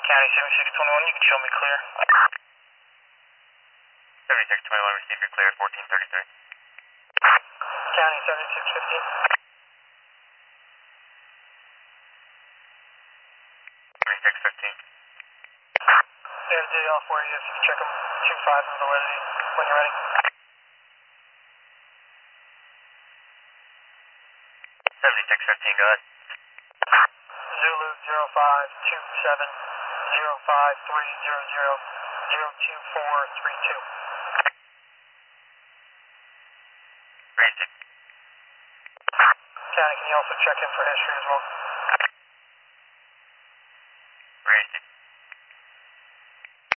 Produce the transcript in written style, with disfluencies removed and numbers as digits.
County 7621, you can show me clear. 7621, receive your clear at 1433. County 7615. 7615. There's a DL for you if you can check them 25 and validity when you're ready. 7615, go ahead. Zulu 0527 05300 02432. Received. County, can you also check in for history as well?